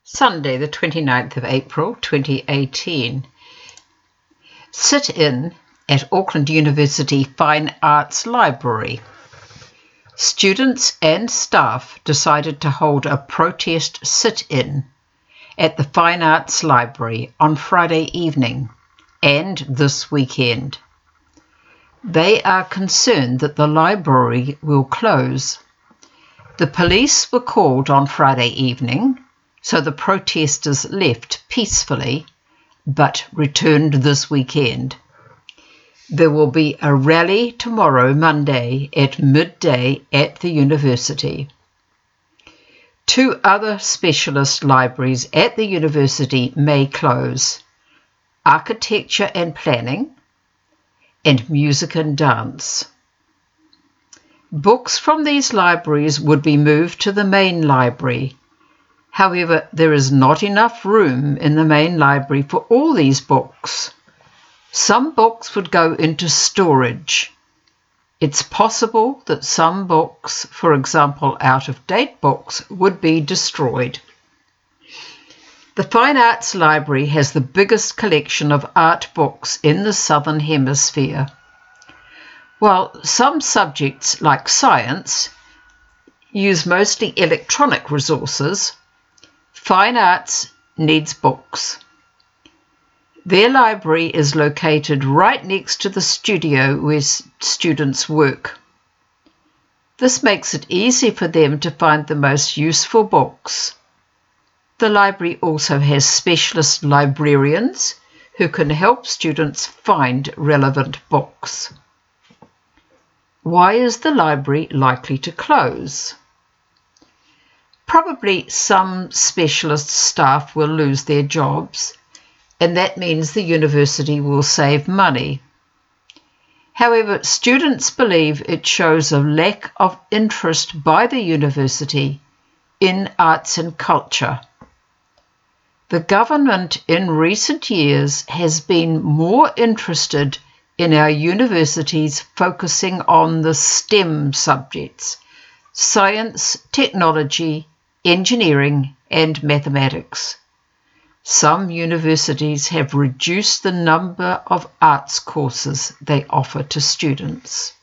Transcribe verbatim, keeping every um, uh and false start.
Sunday, the twenty-ninth of April, twenty eighteen. Sit-in at Auckland University Fine Arts Library. Students and staff decided to hold a protest sit-in at the Fine Arts Library on Friday evening and this weekend. They are concerned that the library will close. The police were called on Friday evening, so the protesters left peacefully, but returned this weekend. There will be a rally tomorrow, Monday, at midday at the university. Two other specialist libraries at the university may close: Architecture and Planning and Music and Dance. Books from these libraries would be moved to the main library. However, there is not enough room in the main library for all these books. Some books would go into storage. It's possible that some books, for example out-of-date books, would be destroyed. The Fine Arts Library has the biggest collection of art books in the Southern Hemisphere. While some subjects, like science, use mostly electronic resources, Fine Arts needs books. Their library is located right next to the studio where students work. This makes it easy for them to find the most useful books. The library also has specialist librarians who can help students find relevant books. Why is the library likely to close? Probably some specialist staff will lose their jobs, and that means the university will save money. However, students believe it shows a lack of interest by the university in arts and culture. The government in recent years has been more interested in our universities focusing on the STEM subjects: science, technology, engineering and mathematics. Some universities have reduced the number of arts courses they offer to students.